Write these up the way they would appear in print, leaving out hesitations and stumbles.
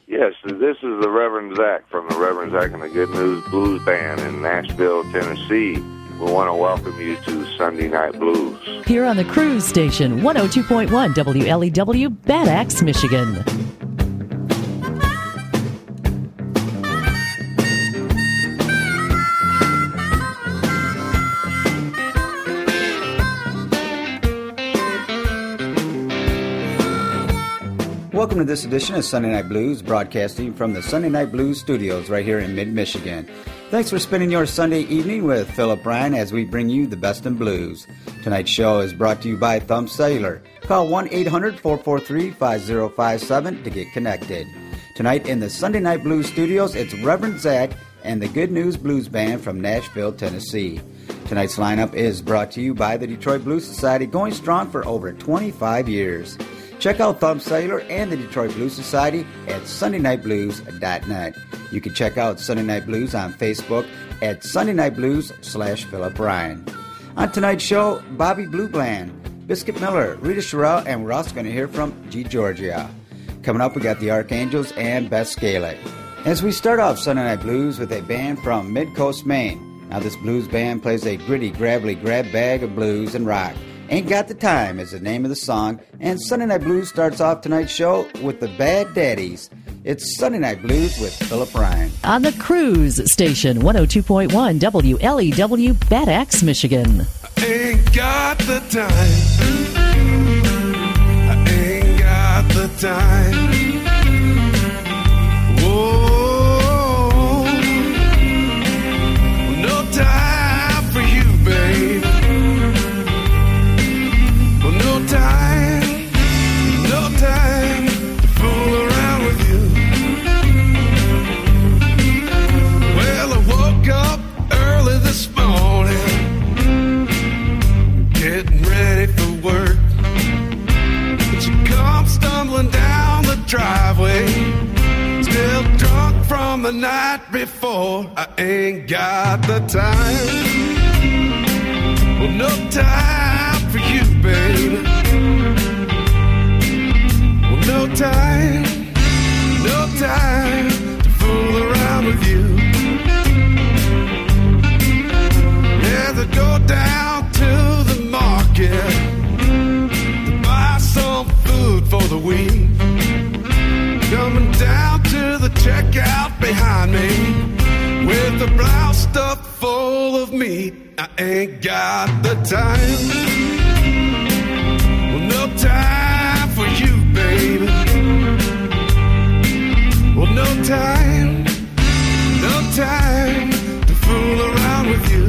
Yes, this is the Reverend Zach from the Reverend Zach and the Good News Blues Band in Nashville, Tennessee. We want to welcome you to Sunday Night Blues. Here on the Cruise Station, 102.1 WLEW, Bad Axe, Michigan. Welcome to this edition of Sunday Night Blues, broadcasting from the Sunday Night Blues studios right here in mid-Michigan. Thanks for spending your Sunday evening with Philip Ryan as we bring you the best in blues. Tonight's show is brought to you by Thumb Cellular. Call 1-800-443-5057 to get connected. Tonight in the Sunday Night Blues studios, it's Reverend Zach and the Good News Blues Band from Nashville, Tennessee. Tonight's lineup is brought to you by the Detroit Blues Society, going strong for over 25 years. Check out Thumb Cellular and the Detroit Blues Society at sundaynightblues.net. You can check out Sunday Night Blues on Facebook at sundaynightblues/Philip Ryan. On tonight's show, Bobby Blue Bland, Biscuit Miller, Rita Sherrill, and we're also going to hear from G. Georgia. Coming up, we got the Archangels and Beth Scalet. As we start off Sunday Night Blues with a band from Mid-Coast, Maine. Now, this blues band plays a gritty, gravelly grab bag of blues and rock. Ain't Got the Time is the name of the song, and Sunday Night Blues starts off tonight's show with the Bad Daddies. It's Sunday Night Blues with Philip Ryan. On the Cruise Station, 102.1 WLEW, Bad Axe, Michigan. I ain't got the time. I ain't got the time. Whoa, no time for you, babe. No time to fool around with you. Well, I woke up early this morning, getting ready for work. But you come stumbling down the driveway, still drunk from the night before. I ain't got the time. Well, no time for you, baby. No time to fool around with you. As I go down to the market to buy some food for the week, coming down to the checkout behind me with a blouse stuffed full of meat. I ain't got the time. Well, no time for you, baby. Well, no time to fool around with you.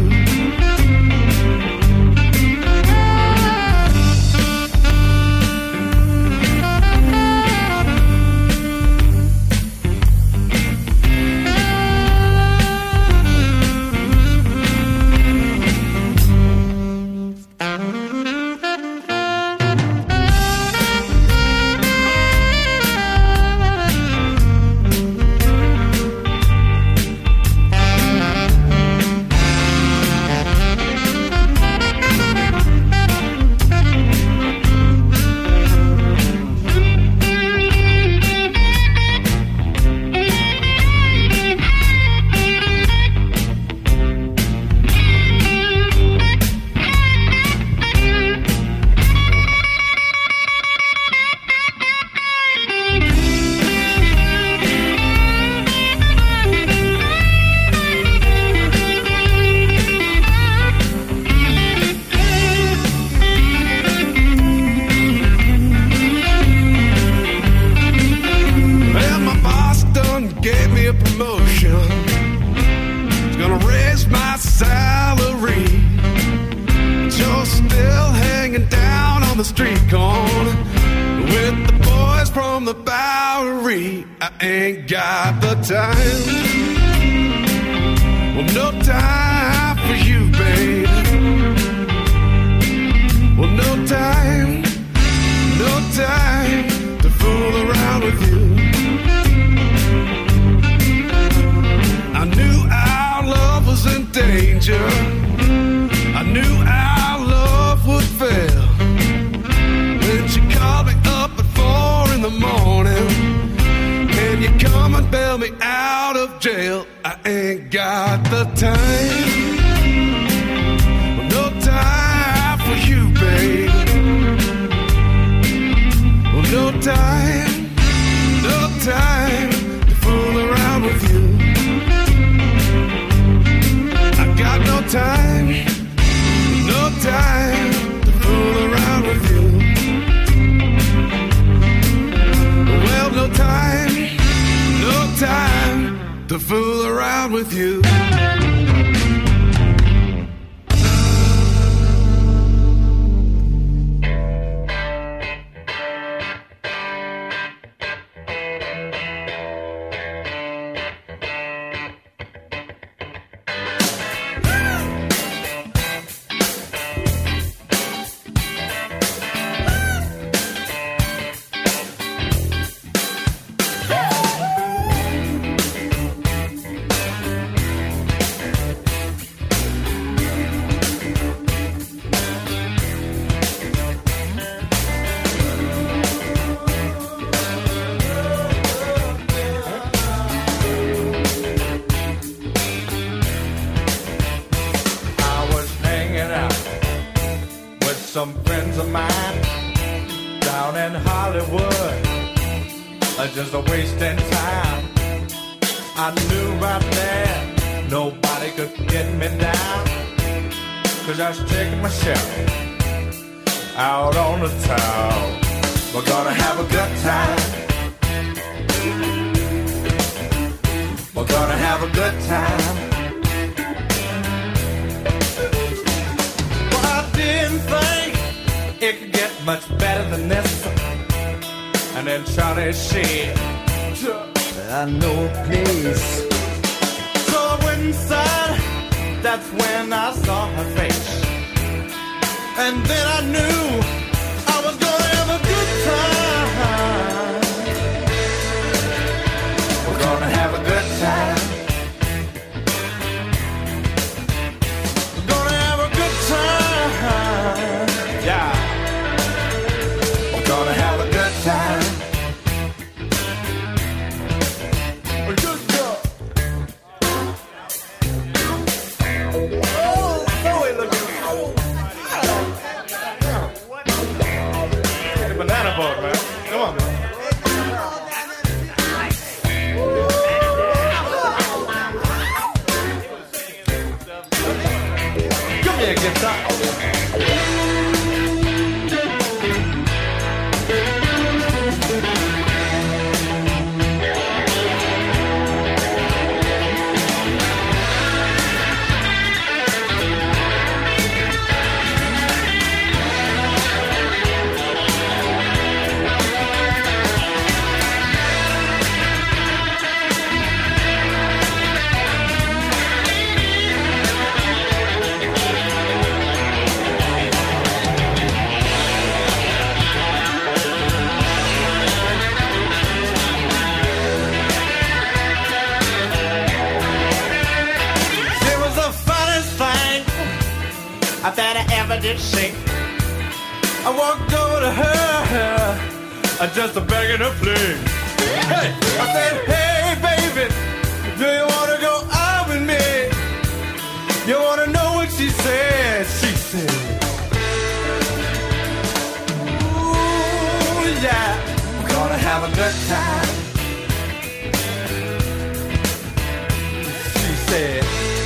I knew our love would fail. When she called me up at 4 in the morning, and you come someone bail me out of jail. I ain't got the time. No time for you, babe. No time, no time to fool around with you. I got no time to fool around with you. Well, no time to fool around with you. Some friends of mine down in Hollywood are just a wasting time. I knew right there nobody could get me down, 'cause I was taking my shell out on the town. We're gonna have a good time. We're gonna have a good time. Well, I didn't think it could get much better than this. And then Charlie said, I know a place. so I went inside. That's when I saw her face. And then I knew I was gonna have a good time. We're gonna have a good time. We're gonna have a good time. Yeah. We're gonna have a good time. A good girl. Oh, Zoe looking. Get the banana boat, man. Come on, man. Give me a guitar. That I ever did see. I walked over to her, just a begging her please. Hey, I said, hey baby, do you wanna go out with me? You wanna know what she said? She said, ooh yeah, we're gonna have a good time. She said,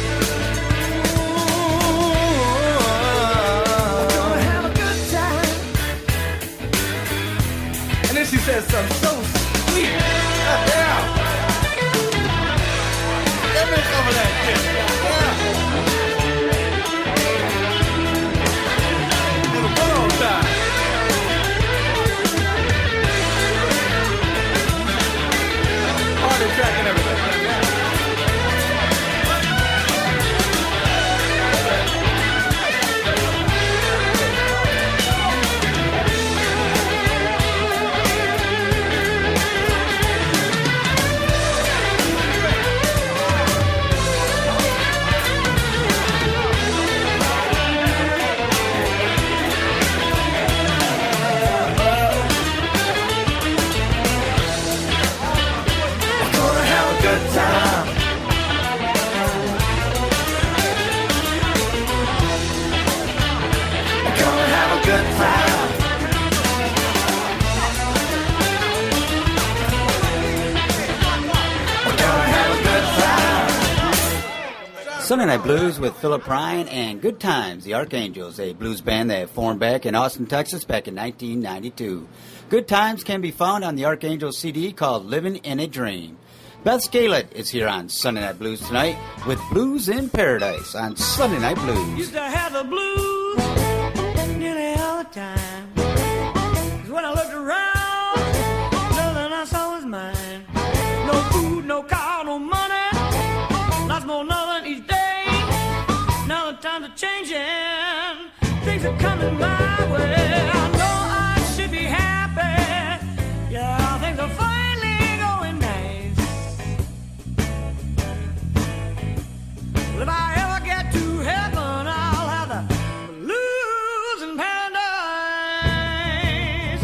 she said something so sweet. Yeah. Let me cover that shit. Yeah. For the good old time. Party track and everything. a good time. We're gonna have a good time. We're gonna have a good time. Sunday Night Blues with Philip Ryan and Good Times, the Archangels, a blues band that formed back in Austin, Texas back in 1992. Good Times can be found on the Archangels CD called Living in a Dream. Beth Scarlett is here on Sunday Night Blues tonight with Blues in Paradise on Sunday Night Blues. Used to have the blues nearly all the time. 'Cause when I looked around, nothing I saw was mine. No food, no car, no money, lots more nothing each day. Now the times are changing, things are coming my way. I know I should be happy. Yeah, things are finally going nice. Well, if I ever get to heaven, I'll have the blues in paradise.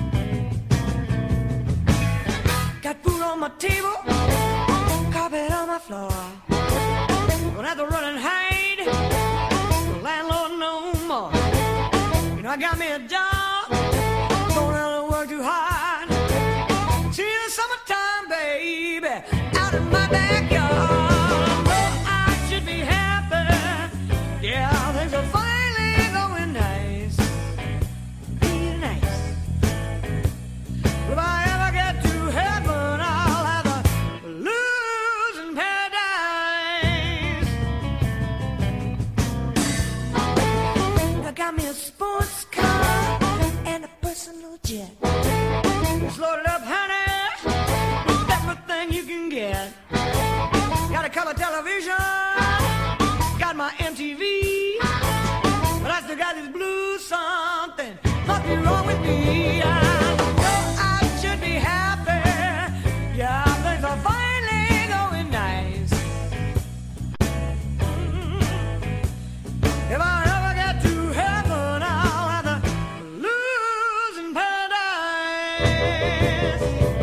Got food on my table, carpet on my floor. Don't have to run and hide, the landlord no more. You know, I got me a job, don't have to work too hard. See the summertime, baby, out in my backyard. Oh, I should be happy. Yeah, things are finally going nice. Real nice. If I ever get to heaven, I'll have the blues in paradise. I got me a sports car and a personal jet. It's loaded up, honey, with everything you can get. Got a color television, got my MTV, but I still got this blue something. Must be wrong with me. I know I should be happy. Yeah, things are finally going nice. If I ever get to heaven, I'll have the blues in paradise.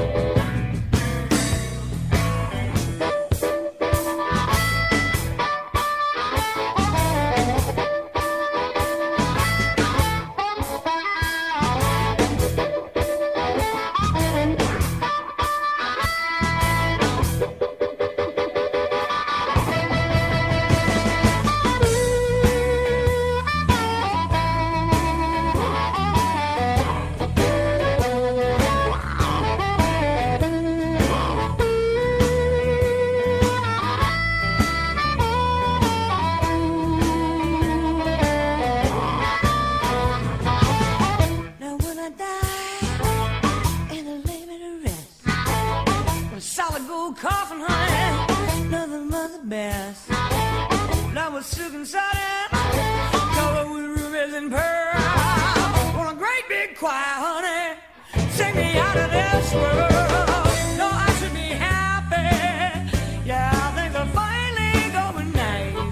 Now when I die and they lay me to rest, with a solid gold coffin, honey, nothing but the best. Now with silk and satin, covered with rubies and pearls, on a great big choir, honey, sing me out of this world. No, I should be happy. Yeah, things are finally going nice,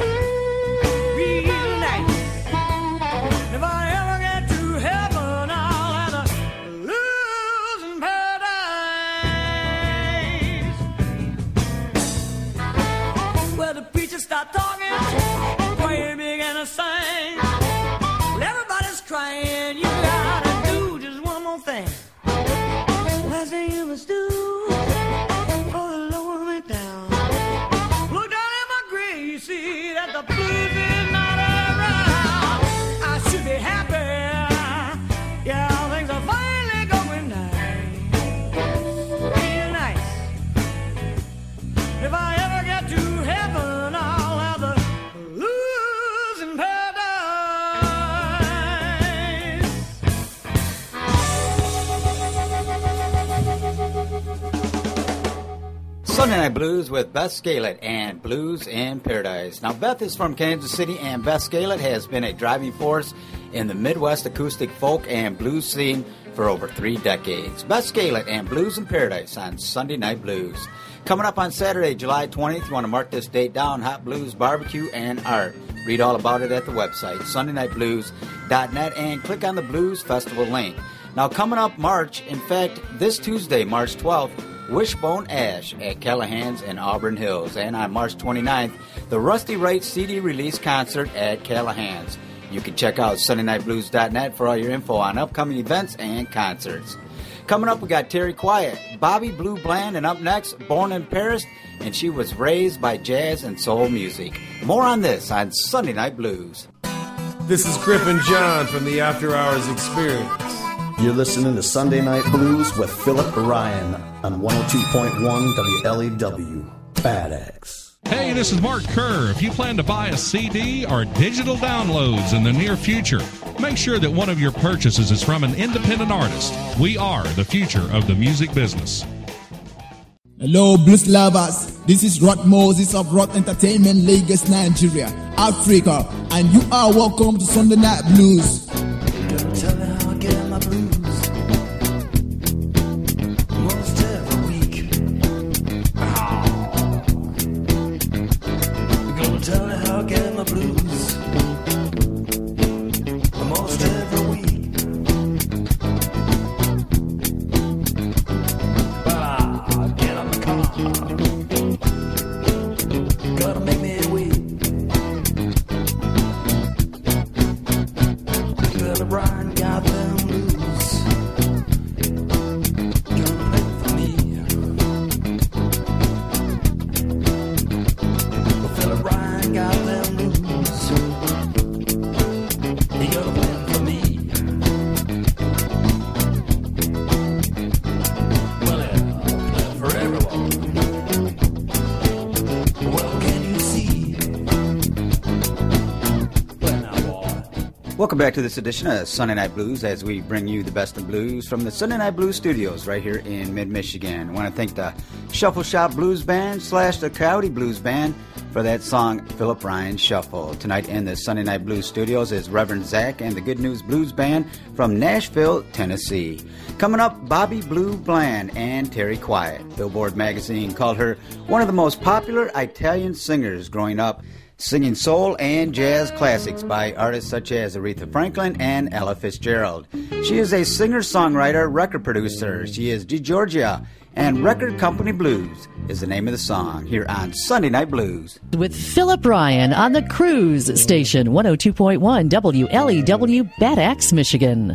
real nice. If I ever get to heaven, I'll have the blues in paradise. Where the preachers start talking, praying big and a sing. Well, everybody's crying. You gotta do just one more thing. Last thing you must do for the Lord went down. Look down at my grave, you see that the blues is not around. I should be happy. Yeah, things are finally going nice, real nice. If I ever get to heaven, I'll have the blues in paradise. Sunday Night Blues with Beth Scarlett and Blues in Paradise. Now, Beth is from Kansas City, and Beth Scarlett has been a driving force in the Midwest acoustic folk and blues scene for over 3 decades. Beth Scarlett and Blues in Paradise on Sunday Night Blues. Coming up on Saturday, July 20th, you want to mark this date down, Hot Blues Barbecue and Art. Read all about it at the website, sundaynightblues.net, and click on the Blues Festival link. Now, coming up March, in fact, this Tuesday, March 12th, Wishbone Ash at Callahan's in Auburn Hills. And on March 29th, the Rusty Wright CD release concert at Callahan's. You can check out SundayNightBlues.net for all your info on upcoming events and concerts. Coming up, we got Terry Quiet, Bobby Blue Bland, and up next, Born in Paris, and she was raised by jazz and soul music. More on this on Sunday Night Blues. This is Griffin John from the After Hours Experience. You're listening to Sunday Night Blues with Philip Ryan on 102.1 WLEW, Bad X. Hey, this is Mark Kerr. If you plan to buy a CD or digital downloads in the near future, make sure that one of your purchases is from an independent artist. We are the future of the music business. Hello, blues lovers. This is Rod Moses of Rod Entertainment, Lagos, Nigeria, Africa, and you are welcome to Sunday Night Blues. Gonna tell you how I get my blues most every week. Gonna tell you how I get my blues most every week. Get on the car. Gotta make me wait. Billy Bryan got them blues. Gonna play for me. Billy Bryan got them blues. He gonna play for me. Well, play for everyone. Well, can you see? Play now, boy. Welcome back to this edition of Sunday Night Blues as we bring you the best of blues from the Sunday Night Blues studios right here in mid-Michigan. I want to thank the Shuffle Shop Blues Band / the Coyote Blues Band for that song, Philip Ryan Shuffle. Tonight in the Sunday Night Blues studios is Reverend Zach and the Good News Blues Band from Nashville, Tennessee. Coming up, Bobby Blue Bland and Terry Quiet. Billboard magazine called her one of the most popular Italian singers growing up, singing soul and jazz classics by artists such as Aretha Franklin and Ella Fitzgerald. She is a singer-songwriter, record producer. She is DeGiorgia, and Record Company Blues is the name of the song here on Sunday Night Blues. With Philip Ryan on the Cruise Station, 102.1 WLEW, Bad Axe, Michigan.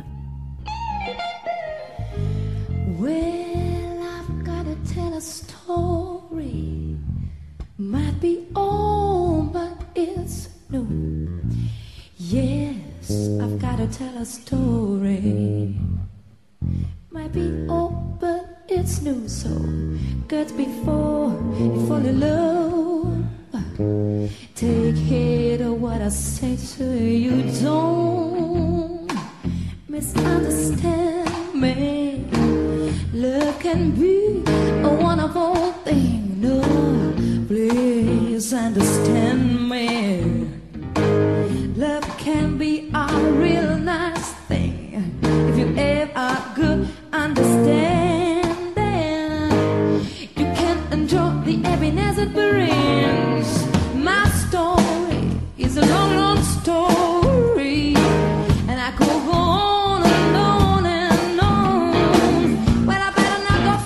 Well, I've got to tell a story. Might be old, but it's new. Yes, I've got to tell a story. Might be old, but it's new. So, good before you fall in love. Take heed of what I say to you. Don't misunderstand me. Love can be a wonderful thing. No, please understand me. Love can be a real nice thing if you ever could understand. Then you can enjoy the happiness it brings. My story is a long, long story, and I could go on and on and on. Well, I better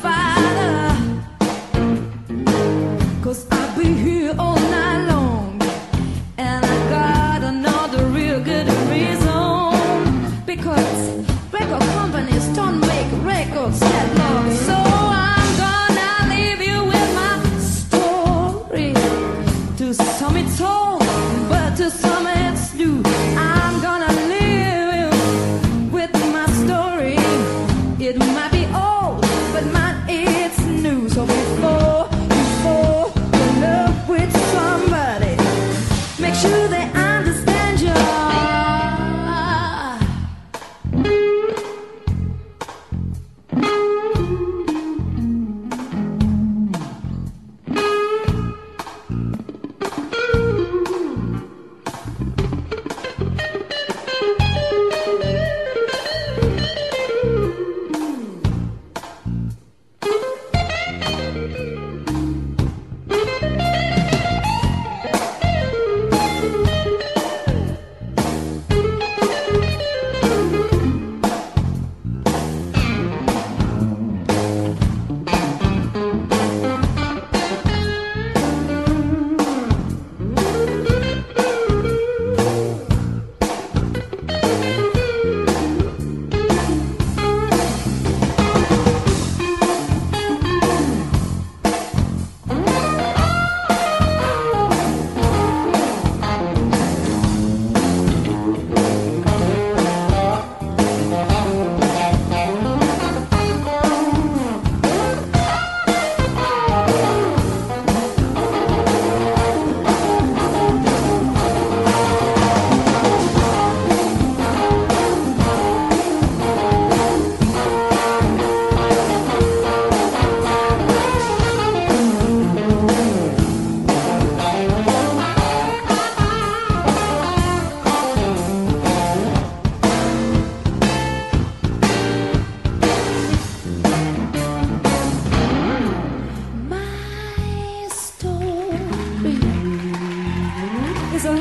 not go farther, 'cause I'll be here all night long, and I got another real good reason, because record companies don't make records that long. So I'm gonna leave you with my story. To some it's old, but to some it's new. I'm gonna leave you with my story. It might be old, but mine it's new. So before you love with somebody, make sure they understand you.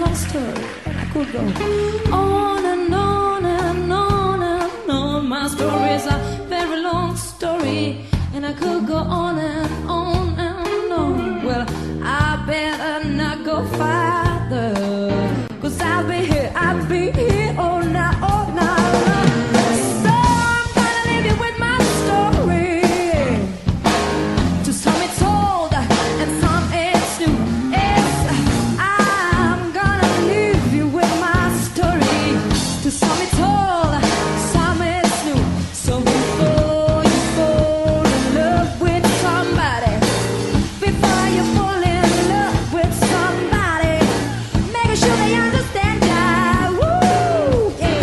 long story. I could go on and on and on and on. My story is a very long story, and I could go on and on and on. Well, I better not go farther, 'cause I'll be here all night, all night long. So I'm gonna leave you with my story. To some it's old and some it's new. I'm gonna leave you with my story. To some it's old, some it's new. So before you fall in love with somebody, before you fall in love with somebody, make sure they understand ya. Woo! Yeah.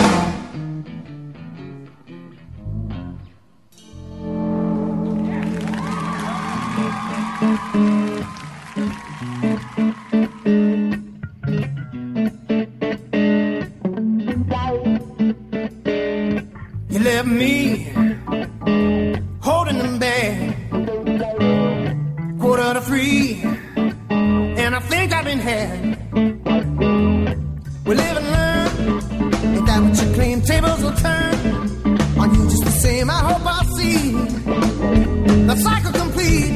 You left me holding them back, 2:45, and I think I've been had. We live and learn, ain't that what you claim? Tables will turn on you just the same. I hope I'll see the cycle complete.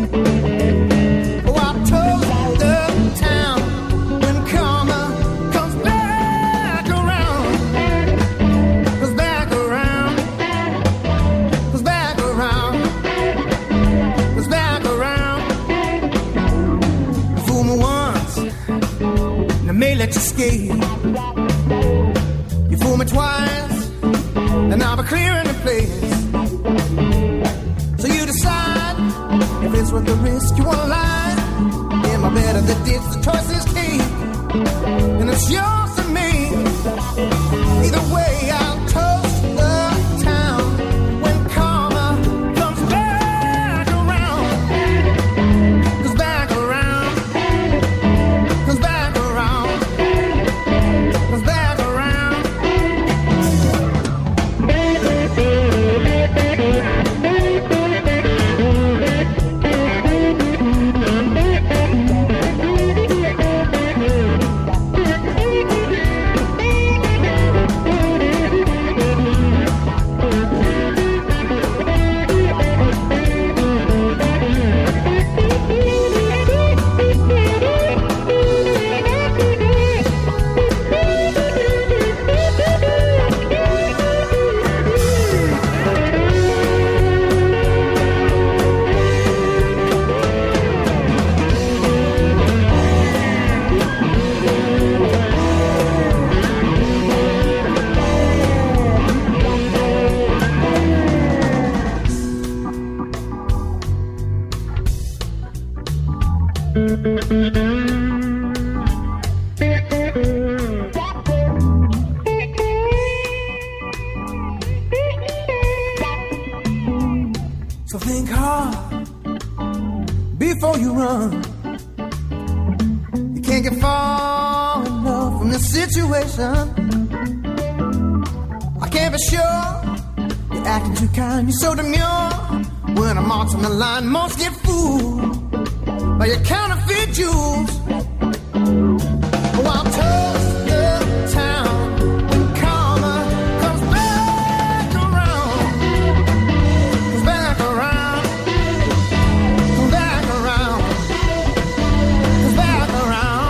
Oh, I've told the town when karma comes back around, goes back around, goes back around, goes back around. You fool me once, and I may let you skate. You fool me twice, and I'll be clearing the place. So you decide if it's worth the risk you wanna lie. Am I better than this? The choice is cake, and it's yours to me. Either way, I'll toast the town when karma comes back around, goes back around, goes back around, goes back around. So think hard before you run. You can't get far enough from this situation. I can't be sure you're acting too kind, you're so demure. When I'm marching the line, most get fooled by your counterfeit jewels. Oh, I'll toast the town when karma comes back around, comes back around, comes back around, comes back around.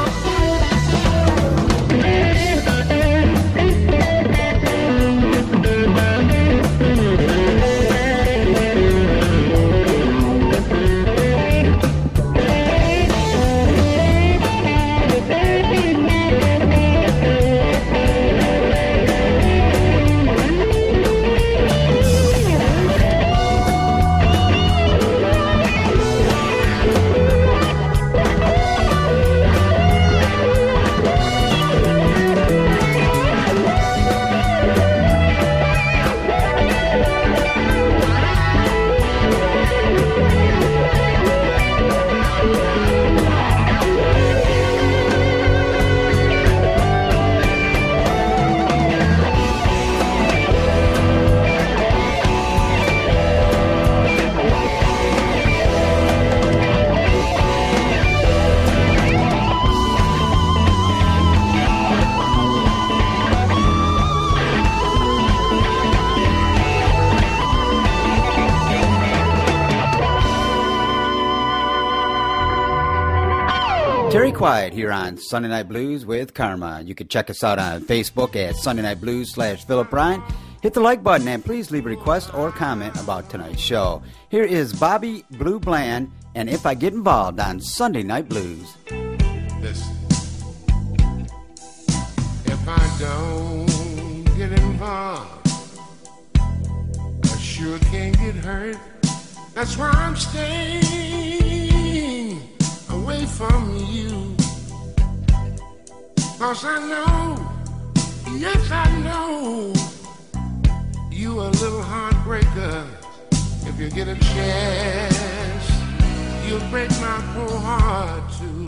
Terry Quiet here on Sunday Night Blues with Karma. You can check us out on Facebook at Sunday Night Blues /Philip Ryan. Hit the like button and please leave a request or comment about tonight's show. Here is Bobby Blue Bland and If I Get Involved on Sunday Night Blues. Listen. If I don't get involved, I sure can't get hurt. That's why I'm staying away from you. 'Cause I know, yes I know, you a little heartbreaker. If you get a chance, you'll break my poor heart too.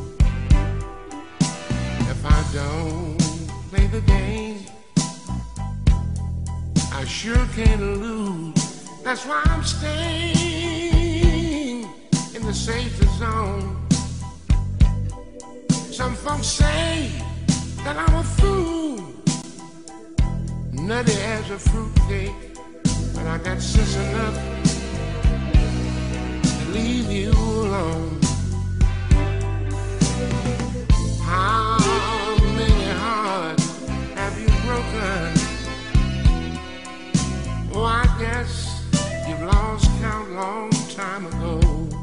If I don't play the game, I sure can't lose. That's why I'm staying in the safety zone. Some folks say that I'm a fool, nutty as a fruitcake, but I got sense enough to leave you alone. How many hearts have you broken? Oh, I guess you've lost count long time ago.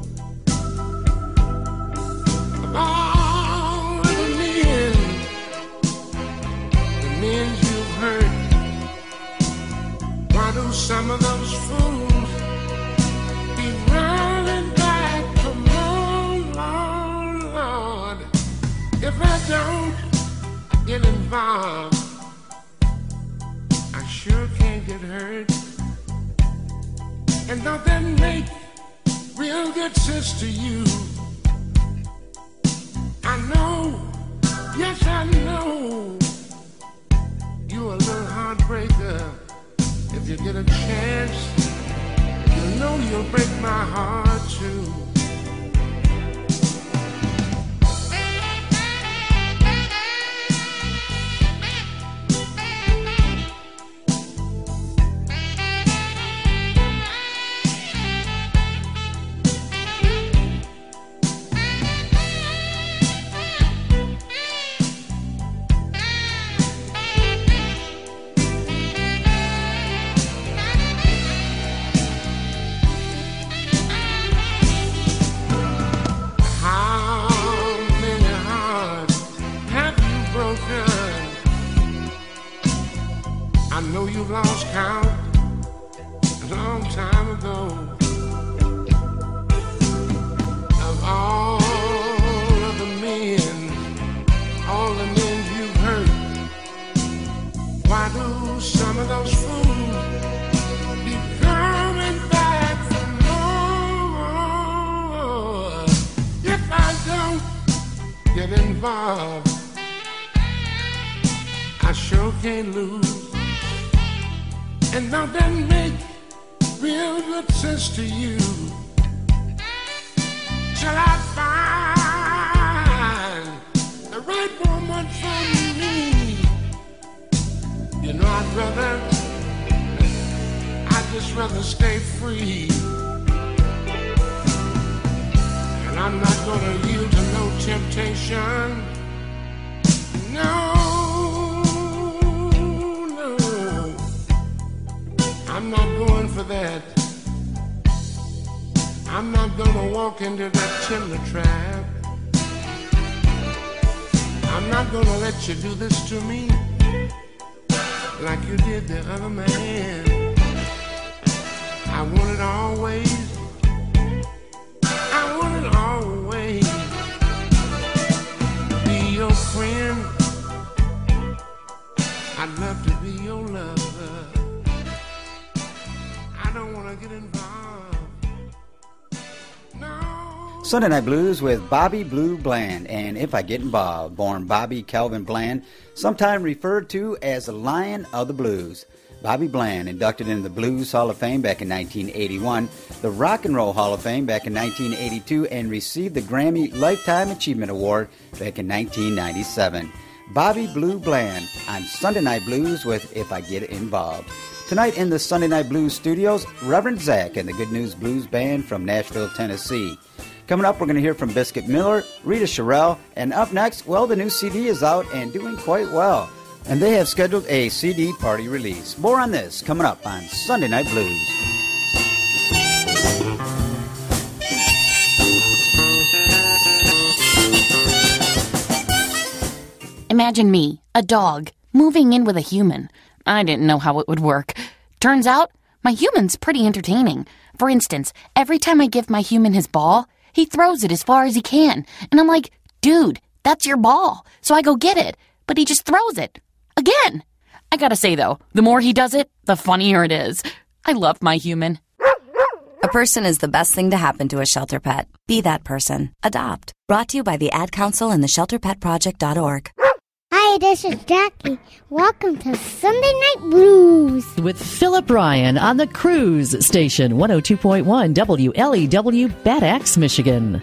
Of all the men you've hurt, why do some of those fools keep running back for more, Lord? If I don't get involved, I sure can't get hurt. And don't that make real good sense to you? I know, yes I know, you a little heartbreaker. If you get a chance, you know you'll break my heart too. I know you've lost count a long time ago of all of the men, all the men you've hurt. Why do some of those fools keep coming back for more? If I don't get involved, I sure can't lose. And don't that make real good sense to you? Shall I find the right woman for me? You know I'd just rather stay free. And I'm not gonna yield to no temptation. No. I'm not going for that. I'm not gonna walk into that timber trap. I'm not gonna let you do this to me like you did the other man. I want it always. I want it always. Be your friend. I'd love to be your lover. I don't want to get involved. No. Sunday Night Blues with Bobby Blue Bland and If I Get Involved. Born Bobby Calvin Bland, sometime referred to as the Lion of the Blues. Bobby Bland, inducted into the Blues Hall of Fame back in 1981, the Rock and Roll Hall of Fame back in 1982, and received the Grammy Lifetime Achievement Award back in 1997. Bobby Blue Bland on Sunday Night Blues with If I Get Involved. Tonight in the Sunday Night Blues studios, Reverend Zach and the Good News Blues Band from Nashville, Tennessee. Coming up, we're going to hear from Biscuit Miller, Rita Sherrill, and up next, well, the new CD is out and doing quite well. And they have scheduled a CD party release. More on this coming up on Sunday Night Blues. Imagine me, a dog, moving in with a human. I didn't know how it would work. Turns out, my human's pretty entertaining. For instance, every time I give my human his ball, he throws it as far as he can. And I'm like, dude, that's your ball. So I go get it. But he just throws it. Again. I gotta say, though, the more he does it, the funnier it is. I love my human. A person is the best thing to happen to a shelter pet. Be that person. Adopt. Brought to you by the Ad Council and the ShelterPetProject.org. Hi, this is Jackie. Welcome to Sunday Night Blues. With Philip Ryan on the Cruise Station, 102.1 WLEW, Bad Axe, Michigan.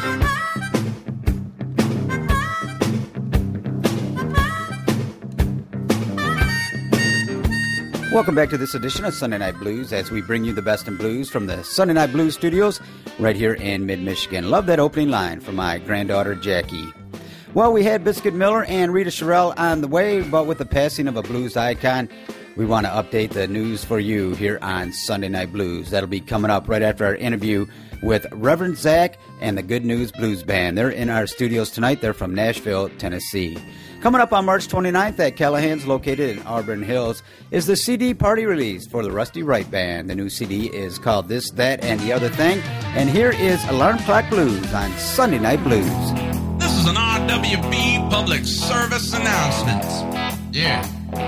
Welcome back to this edition of Sunday Night Blues as we bring you the best in blues from the Sunday Night Blues studios right here in mid-Michigan. Love that opening line from my granddaughter, Jackie. Well, we had Biscuit Miller and Rita Sherrill on the way, but with the passing of a blues icon, we want to update the news for you here on Sunday Night Blues. That'll be coming up right after our interview with Reverend Zach and the Good News Blues Band. They're in our studios tonight. They're from Nashville, Tennessee. Coming up on March 29th at Callahan's, located in Auburn Hills, is the CD party release for the Rusty Wright Band. The new CD is called This, That, and the Other Thing. And here is Alarm Clock Blues on Sunday Night Blues. This is an RWB public service announcement. Yeah.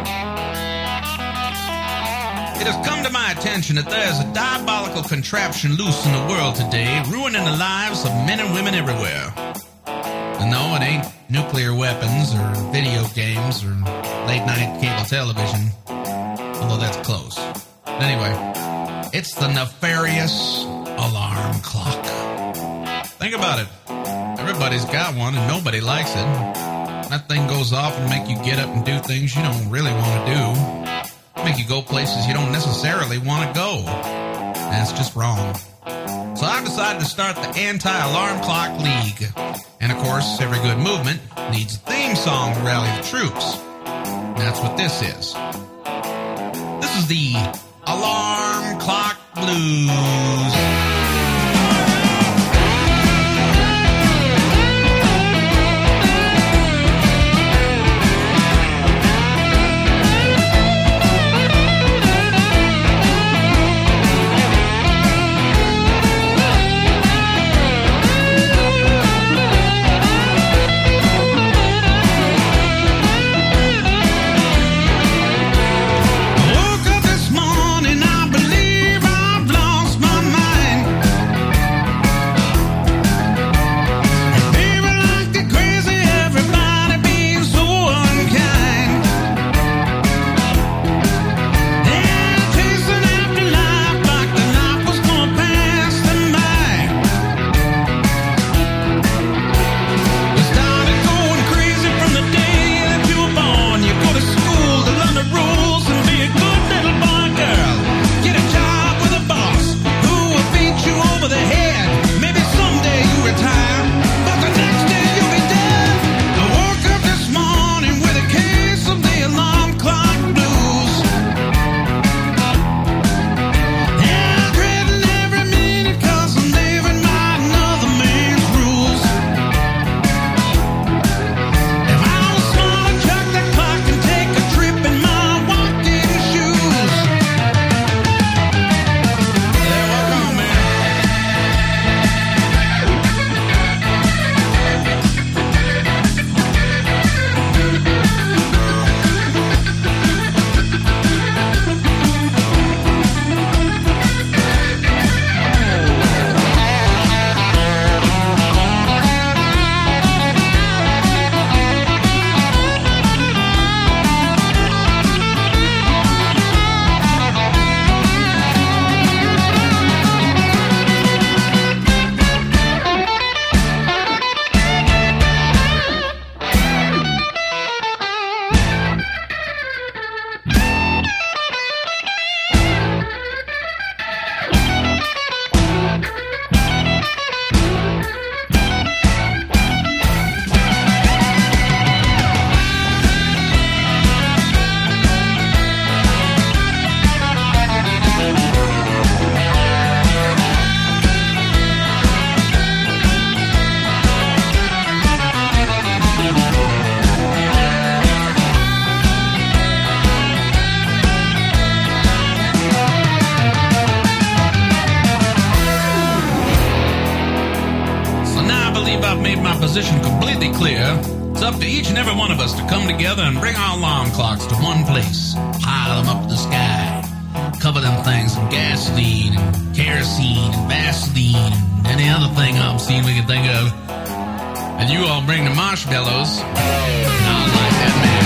It has come to my attention that there is a diabolical contraption loose in the world today, ruining the lives of men and women everywhere. And no, it ain't nuclear weapons or video games or late-night cable television, although that's close. But anyway, it's the nefarious alarm clock. Think about it. Everybody's got one and nobody likes it. That thing goes off and make you get up and do things you don't really want to do. Make you go places you don't necessarily want to go. And it's just wrong. So I've decided to start the Anti-Alarm Clock League. And of course, every good movement needs a theme song to rally the troops. And that's what this is. This is the Alarm Clock Blues. Woke up this morning, I believe I've lost my mind. believe I've made my position completely clear. It's up to each and every one of us to come together and bring our alarm clocks to one place. Pile them up to the sky. Cover them things in gasoline and kerosene and Vaseline and any other thing obscene we can think of. And you all bring the marshmallows. And I'll light that match.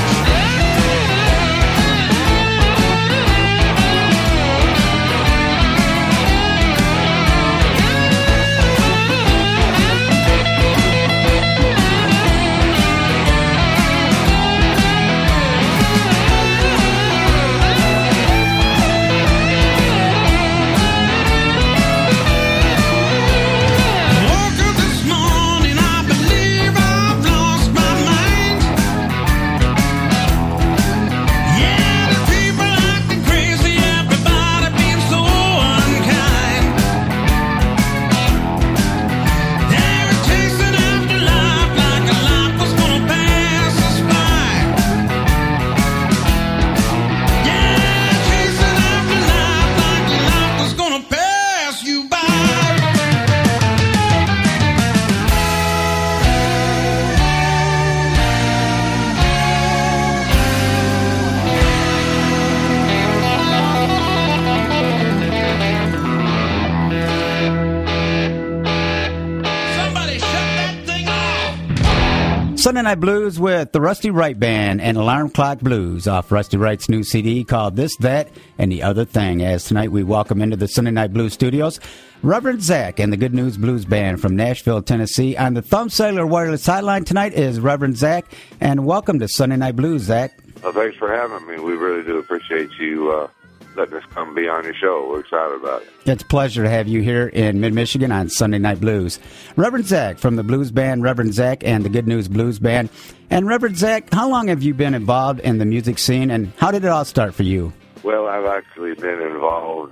Sunday Night Blues with the Rusty Wright Band and Alarm Clock Blues off Rusty Wright's new CD called This, That, and the Other Thing. As tonight we welcome into the Sunday Night Blues studios Reverend Zach and the Good News Blues Band from Nashville, Tennessee. On the Thumb Cellular Wireless Hotline tonight is Reverend Zach, and welcome to Sunday Night Blues, Zach. Well, thanks for having me. We really do appreciate you letting us come be on your show. We're excited about it. It's a pleasure to have you here in Mid-Michigan on Sunday Night Blues. Reverend Zach from the Blues Band, Reverend Zach and the Good News Blues Band. And Reverend Zach, how long have you been involved in the music scene, and how did it all start for you? Well, I've actually been involved.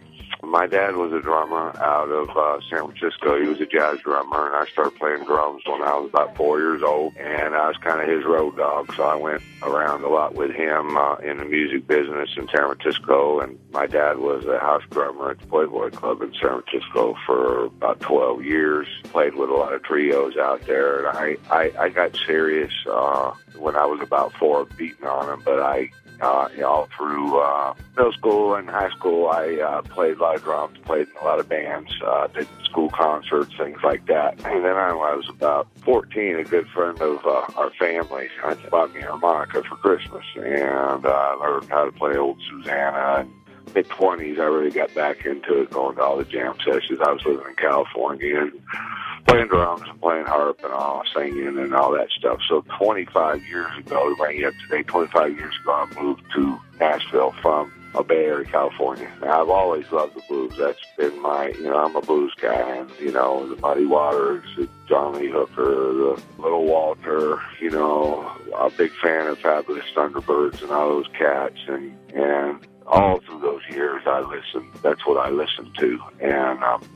My dad was a drummer out of San Francisco. He was a jazz drummer, and I started playing drums when I was about 4 years old, and I was kind of his road dog, so I went around a lot with him in the music business in San Francisco, and my dad was a house drummer at the Playboy Club in San Francisco for about 12 years, played with a lot of trios out there, and I got serious when I was about 4, beating on him, but all through middle school and high school, I played a lot of drums, played in a lot of bands, did school concerts, things like that. And then when I was about 14, a good friend of our family bought me a harmonica for Christmas, and I learned how to play old Susanna. And mid-20s, I really got back into it, going to all the jam sessions. I was living in California and playing drums and playing harp and all, singing and all that stuff. So 25 years ago, to bring you up to date, 25 years ago, I moved to Nashville from Bay Area, California. Now, I've always loved the blues. That's been my, I'm a blues guy. And, the Muddy Waters, the John Lee Hooker, the Little Walter, a big fan of Fabulous Thunderbirds and all those cats. And all through those years, that's what I listened to. And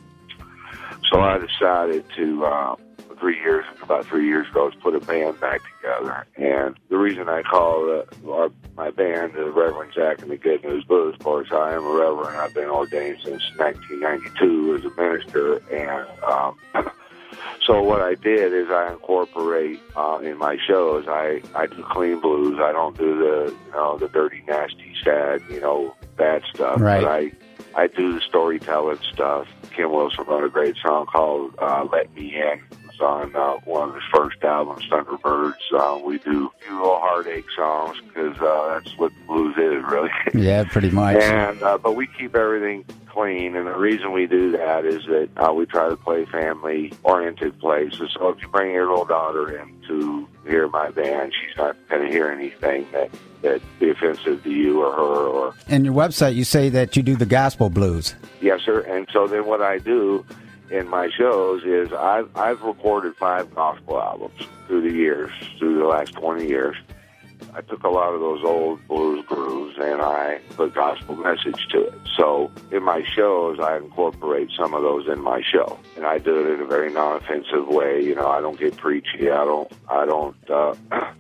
so I decided to, about 3 years ago, to put a band back together. And the reason I call my band the Reverend Zach and the Good News Blues, of course, I am a reverend. I've been ordained since 1992 as a minister. And so what I did is I incorporate in my shows, I do clean blues. I don't do the dirty, nasty, sad, bad stuff. Right. But I do the storytelling stuff. Kim Wilson wrote a great song called Let Me In. It's on one of his first albums, Thunderbirds. We do a few little heartache songs because that's what blues is, really. Yeah, pretty much. And but we keep everything clean, and the reason we do that is that we try to play family-oriented places. So if you bring your little daughter in to hear my band, she's not going to hear anything that be offensive to you or her. Or in your website, you say that you do the gospel blues. Yes, sir. And so then what I do in my shows is I've recorded 5 gospel albums through the last 20 years. I took a lot of those old blues grooves and I put gospel message to it. So in my shows, I incorporate some of those in my show, and I do it in a very non-offensive way. I don't get preachy. I don't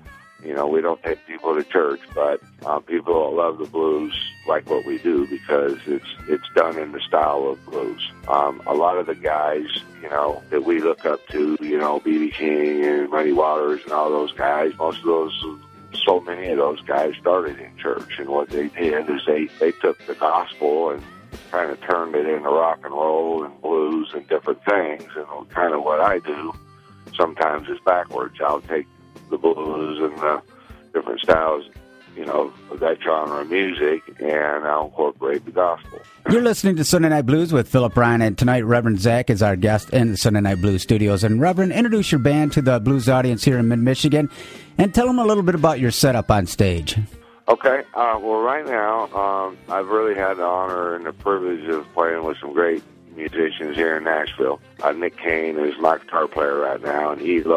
You know, we don't take people to church, but people love the blues like what we do because it's done in the style of blues. A lot of the guys, you know, that we look up to, you know, B.B. King and Muddy Waters and all those guys, most of those, so many of those guys started in church. And what they did is they took the gospel and kind of turned it into rock and roll and blues and different things. And kind of what I do sometimes is backwards. I'll take the blues and the different styles, you know, of that genre of music, and I'll incorporate the gospel. You're listening to Sunday Night Blues with Philip Ryan, and tonight Reverend Zach is our guest in the Sunday Night Blues studios. And Reverend, introduce your band to the blues audience here in mid-Michigan, and tell them a little bit about your setup on stage. Okay, well, right now, I've really had the honor and the privilege of playing with some great musicians here in Nashville. Nick Kane is my guitar player right now, and he's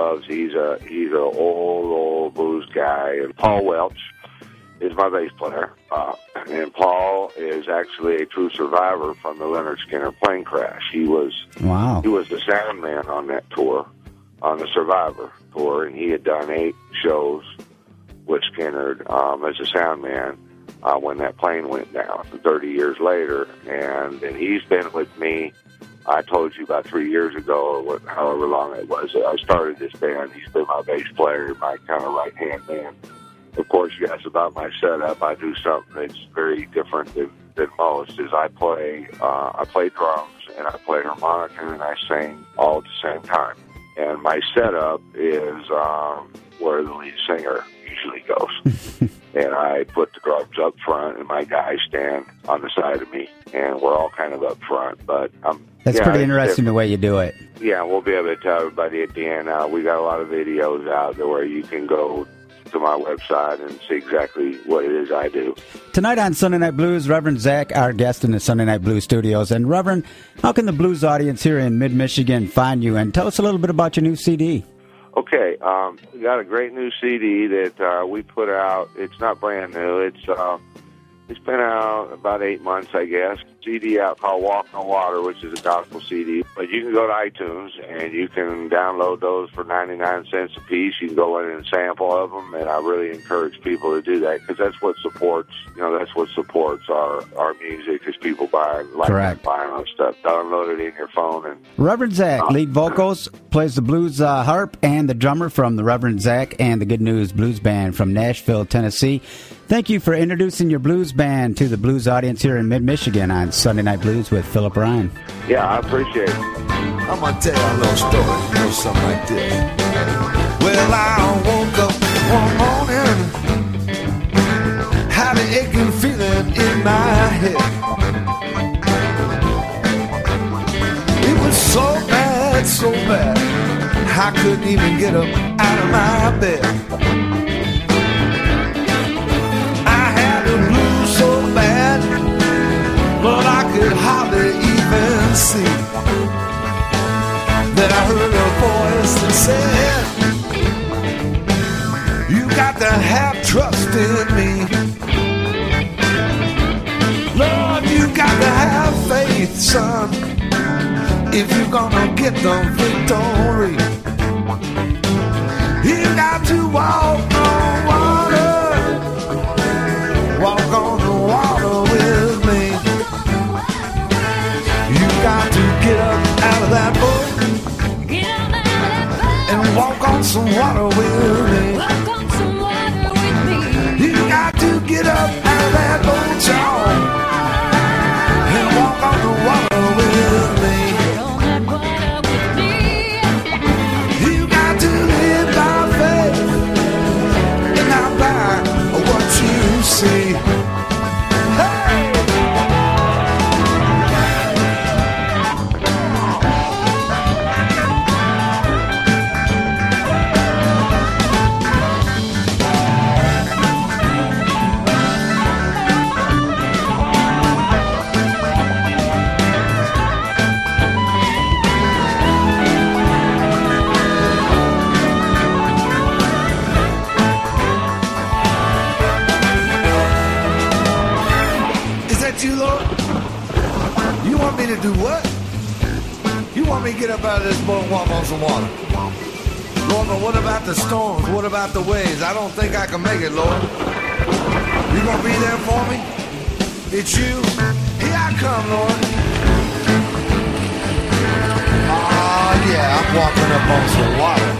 a old blues guy. And Paul Welch is my bass player, and Paul is actually a true survivor from the Leonard Skinner plane crash. He was the sound man on that tour, on the Survivor tour, and he had done 8 shows with Skinner as a sound man when that plane went down 30 years later. And he's been with me, I told you about 3 years ago, or however long it was. I started this band. He's been my bass player, my kind of right-hand man. Of course, you asked about my setup. I do something that's very different than most, is I play drums, and I play harmonica, and I sing all at the same time. And my setup is where the lead singer usually goes. And I put the drums up front, and my guys stand on the side of me, and we're all kind of up front. But that's pretty interesting the way you do it. Yeah, we'll be able to tell everybody at the end. We got a lot of videos out there where you can go to my website and see exactly what it is I do. Tonight on Sunday Night Blues, Reverend Zach, our guest in the Sunday Night Blues studios. And Reverend, how can the blues audience here in mid-Michigan find you? And tell us a little bit about your new CD. Okay, we got a great new CD that we put out. It's not brand new. It's been out about 8 months, I guess. CD out called Walk on Water, which is a gospel CD. But you can go to iTunes, and you can download those for 99 cents a piece. You can go in and sample of them, and I really encourage people to do that because that's what supports, our music is people buying our stuff. Download it in your phone. And Reverend Zach, lead vocals, plays the blues harp, and the drummer from the Reverend Zach and the Good News Blues Band from Nashville, Tennessee. Thank you for introducing your blues band to the blues audience here in mid-Michigan on Sunday Night Blues with Philip Ryan. Yeah, I appreciate it. I'm going to tell you a little story, something like this. Well, I woke up one morning, had an aching feeling in my head. It was so bad, I couldn't even get up out of my bed. So bad, but I could hardly even see. Then I heard a voice that said, you got to have trust in me. Lord, you got to have faith, son, if you're gonna get the victory. You got to walk on water, walk on the water with me. You got to get up out of that boat and walk on some water with me. You got to get up out of that boat, y'all, and walk on the water with me. You got to live by faith and not by what you see. To do what? You want me to get up out of this boat and walk on some water? Lord, but what about the storms? What about the waves? I don't think I can make it, Lord. You gonna be there for me? It's you. Here I come, Lord. Yeah, I'm walking up on some water.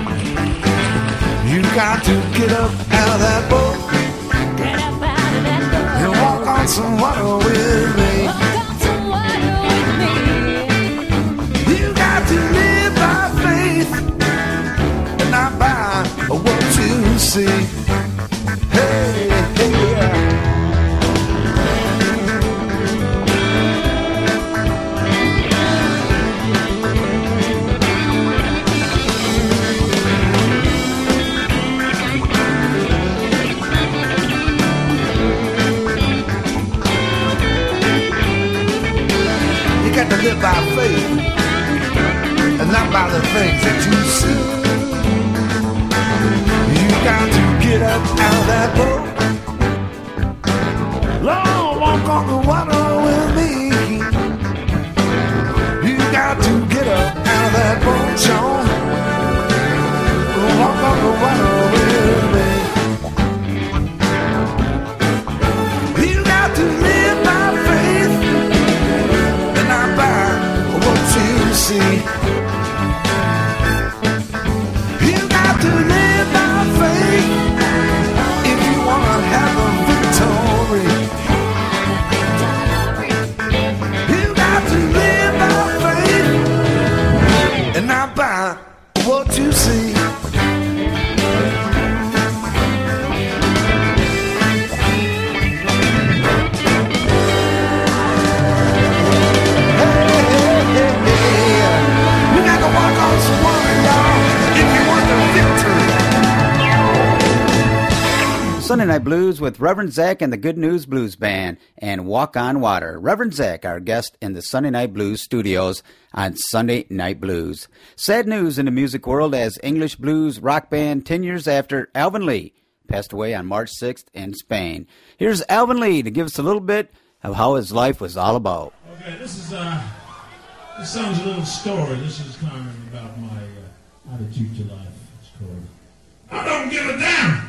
You got to get up out of that boat. Get up out of that boat. And walk on some water with me. Walk on some water with me. You got to live by faith and not by what you see. Hey, hey, yeah. To live by faith and not by the things that you see. You got to get up out of that boat. Lord, walk on the water with me. You got to get up out of that boat, Sean. Walk on the water with me. You got to live by faith. You see, you got to live by faith if you want to have a victory. You got to live by faith and not by what you see. Sunday Night Blues with Reverend Zach and the Good News Blues Band and Walk on Water. Reverend Zach, our guest in the Sunday Night Blues studios on Sunday Night Blues. Sad news in the music world as English blues rock band 10 years after Alvin Lee passed away on March 6th in Spain. Here's Alvin Lee to give us a little bit of how his life was all about. Okay, this song's a little story. This is kind of about my attitude to life. It's called I Don't Give a Damn.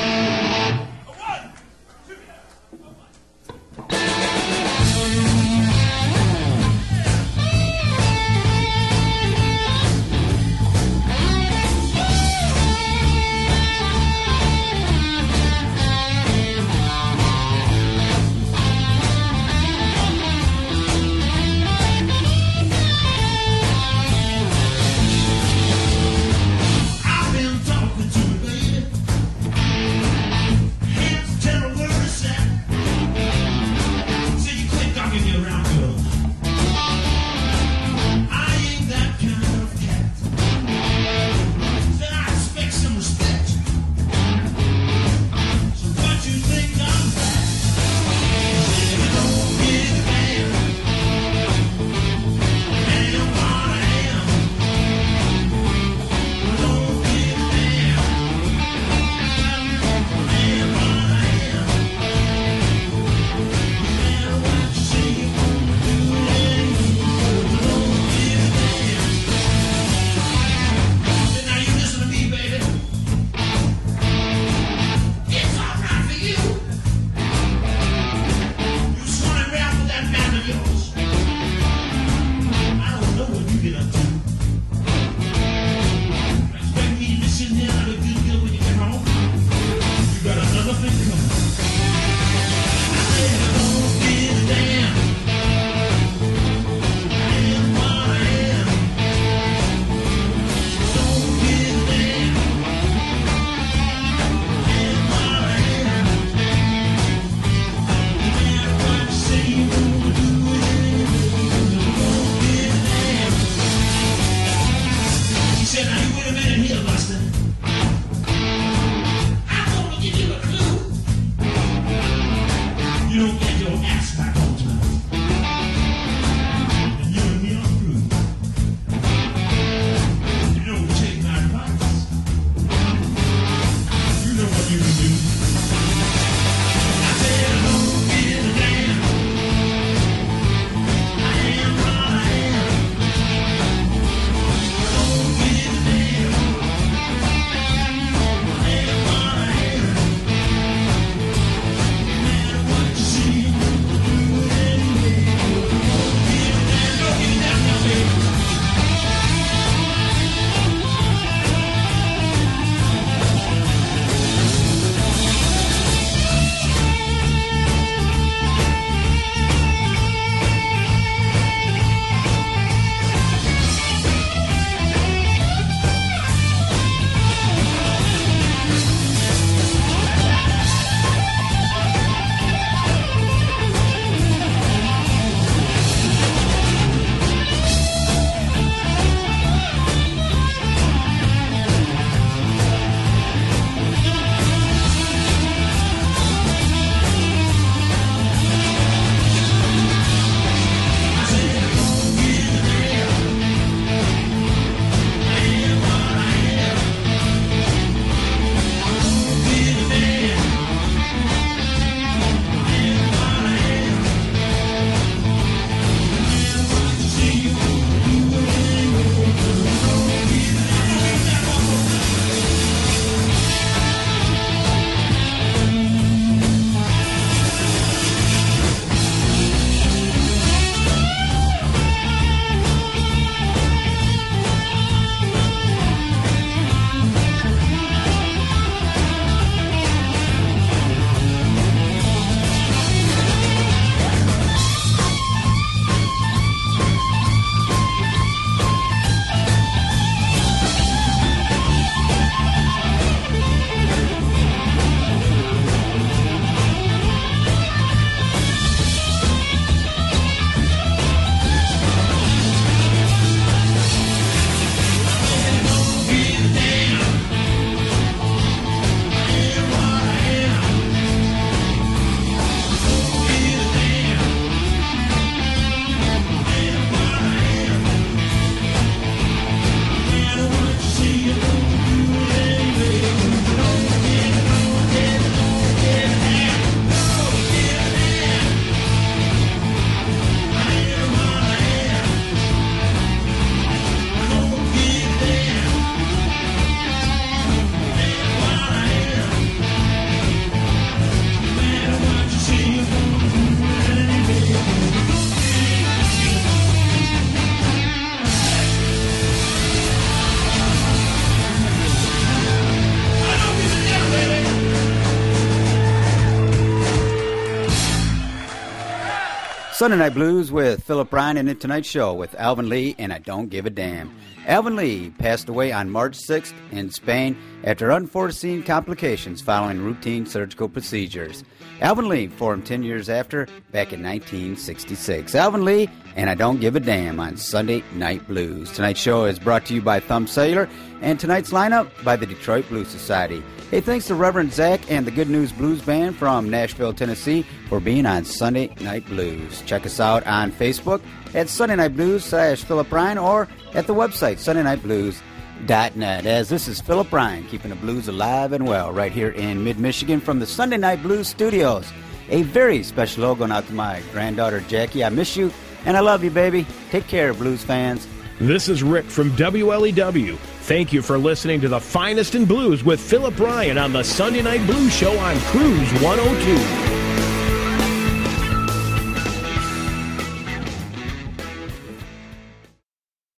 I've been talking to you, baby. Sunday Night Blues with Philip Ryan and tonight's show with Alvin Lee and I Don't Give a Damn. Alvin Lee passed away on March 6th in Spain after unforeseen complications following routine surgical procedures. Alvin Lee formed 10 years after, back in 1966. Alvin Lee and I Don't Give a Damn on Sunday Night Blues. Tonight's show is brought to you by Thumb Cellular and tonight's lineup by the Detroit Blues Society. Hey, thanks to Reverend Zach and the Good News Blues Band from Nashville, Tennessee for being on Sunday Night Blues. Check us out on Facebook at Sunday Night Blues /Philip Ryan or at the website SundayNightBlues.net. As this is Philip Ryan keeping the blues alive and well right here in mid-Michigan from the Sunday Night Blues studios. A very special hello going out to my granddaughter Jackie. I miss you and I love you, baby. Take care, blues fans. This is Rick from WLEW. Thank you for listening to the finest in blues with Philip Ryan on the Sunday Night Blues Show on Cruise 102.